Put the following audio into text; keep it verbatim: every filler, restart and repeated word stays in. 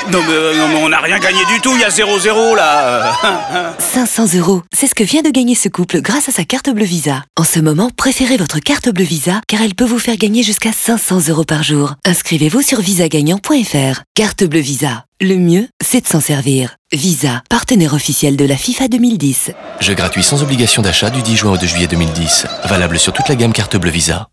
Non mais, euh, non, mais on n'a rien gagné du tout, il y a zéro zéro là. cinq cents euros, c'est ce que vient de gagner ce couple grâce à sa carte bleue Visa. En ce moment, préférez votre carte bleue Visa car elle peut vous faire gagner jusqu'à cinq cents euros par jour. Inscrivez-vous sur visa gagnant point f r. Carte bleue Visa. Le mieux, c'est de s'en servir. Visa, partenaire officiel de la FIFA deux mille dix. Jeu gratuit sans obligation d'achat du dix juin au deux juillet deux mille dix. Valable sur toute la gamme carte bleue Visa.